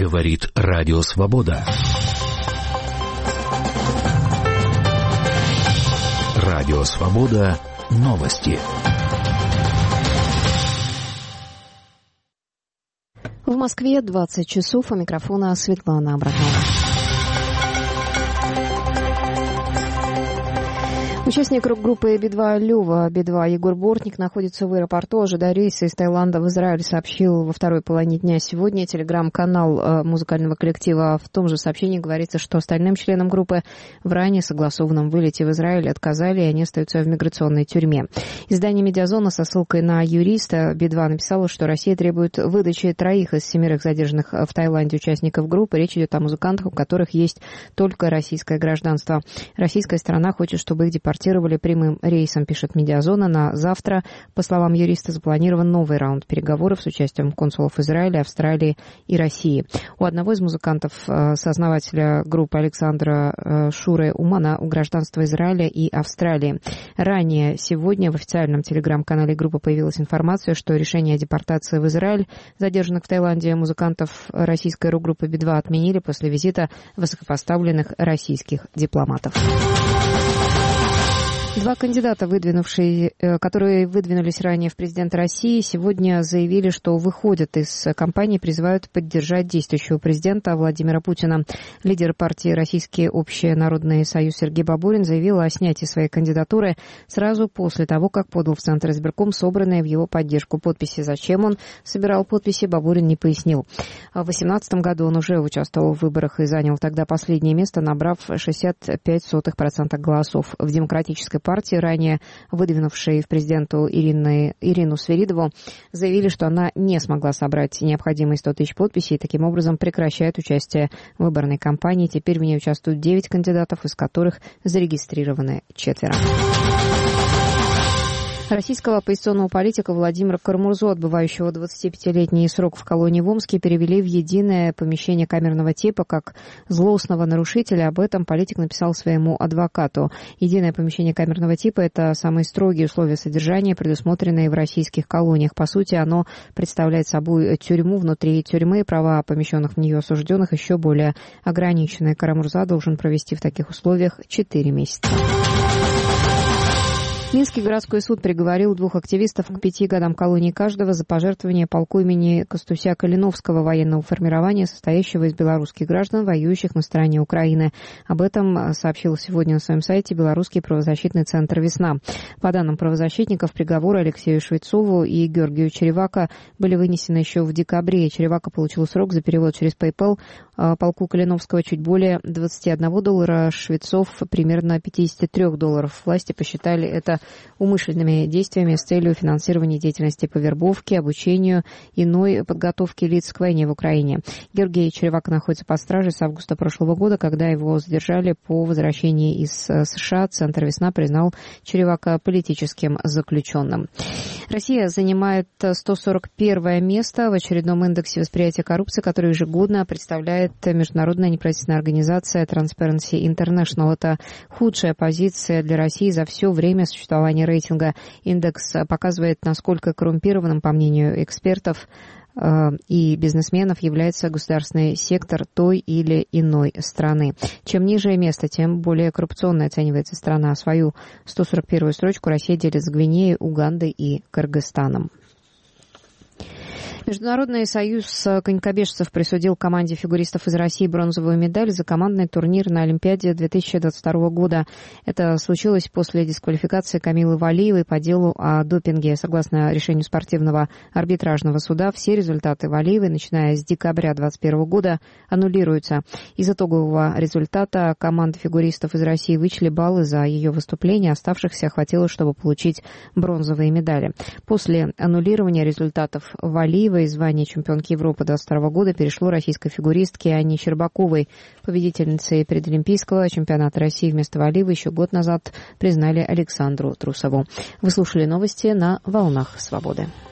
Говорит Радио Свобода. Радио Свобода. Новости. В Москве 20 часов. У микрофона Светлана Абракова. Участник рок-группы Би-2 Лёва, Би-2 Егор Бортник находится в аэропорту, ожидая рейса из Таиланда в Израиль, сообщил во второй половине дня сегодня телеграм-канал музыкального коллектива. В том же сообщении говорится, что остальным членам группы в ранее согласованном вылете в Израиль отказали, и они остаются в миграционной тюрьме. Издание «Медиазона» со ссылкой на юриста Би-2 написало, что Россия требует выдачи 3 из 7 задержанных в Таиланде участников группы. Речь идет о музыкантах, у которых есть только российское гражданство. Российская сторона хочет, чтобы их депортировали прямым рейсом, пишет «Медиазона». На завтра, по словам юриста, запланирован новый раунд переговоров с участием консулов Израиля, Австралии и России. У одного из музыкантов, сооснователя группы Александра Шуры Умана, у гражданства Израиля и Австралии. Ранее сегодня в официальном телеграм-канале группы появилась информация, что решение о депортации в Израиль задержанных в Таиланде музыкантов российской рок-группы Би-2 отменили после визита высокопоставленных российских дипломатов. 2 кандидата, которые выдвинулись ранее в президенты России, сегодня заявили, что выходят из кампании, призывают поддержать действующего президента Владимира Путина. Лидер партии «Российский общенародный союз» Сергей Бабурин заявил о снятии своей кандидатуры сразу после того, как подал в Центр избирком собранные в его поддержку подписи. Зачем он собирал подписи, Бабурин не пояснил. В 2018 году он уже участвовал в выборах и занял тогда последнее место, набрав 65% голосов. В Демократической партии, ранее выдвинувшей в президенту Ирину Свиридову, заявили, что она не смогла собрать необходимые 100 тысяч подписей и таким образом прекращает участие в выборной кампании. Теперь в ней участвуют 9 кандидатов, из которых зарегистрированы 4. Российского оппозиционного политика Владимира Кармурзу, отбывающего 25-летний срок в колонии в Омске, перевели в единое помещение камерного типа как злостного нарушителя. Об этом политик написал своему адвокату. Единое помещение камерного типа – это самые строгие условия содержания, предусмотренные в российских колониях. По сути, оно представляет собой тюрьму внутри тюрьмы. Права помещенных в нее осужденных еще более ограничены. Кармурза должен провести в таких условиях 4 месяца. Минский городской суд приговорил 2 активистов к 5 годам колонии каждого за пожертвование полку имени Костуся Калиновского военного формирования, состоящего из белорусских граждан, воюющих на стороне Украины. Об этом сообщил сегодня на своем сайте Белорусский правозащитный центр «Весна». По данным правозащитников, приговоры Алексею Швецову и Георгию Черевако были вынесены еще в декабре. Черевако получил срок за перевод через PayPal полку Калиновского чуть более $21, Швецов примерно $53. Власти посчитали это умышленными действиями с целью финансирования деятельности по вербовке, обучению, иной подготовке лиц к войне в Украине. Георгий Черевако находится под стражей с августа прошлого года, когда его задержали по возвращении из США. Центр «Весна» признал Черевако политическим заключенным. Россия занимает 141 место в очередном индексе восприятия коррупции, который ежегодно представляет международная неправительственная организация Transparency International. Это худшая позиция для России за все время существования рейтинга. Индекс показывает, насколько коррумпированным, по мнению экспертов и бизнесменов, является государственный сектор той или иной страны. Чем ниже место, тем более коррупционной оценивается страна. Свою 141-ю строчку Россия делит с Гвинеей, Угандой и Кыргызстаном. Международный союз конькобежцев присудил команде фигуристов из России бронзовую медаль за командный турнир на Олимпиаде 2022 года. Это случилось после дисквалификации Камилы Валиевой по делу о допинге. Согласно решению спортивного арбитражного суда, все результаты Валиевой, начиная с декабря 2021 года, аннулируются. Из итогового результата команда фигуристов из России вычли баллы за ее выступление, оставшихся хватило, чтобы получить бронзовые медали. После аннулирования результатов Валиевой звание чемпионки Европы 2022 года перешло российской фигуристке Анне Щербаковой. Победительницей предолимпийского чемпионата России вместо Валиевой еще год назад признали Александру Трусову. Вы слушали новости на «Волнах Свободы».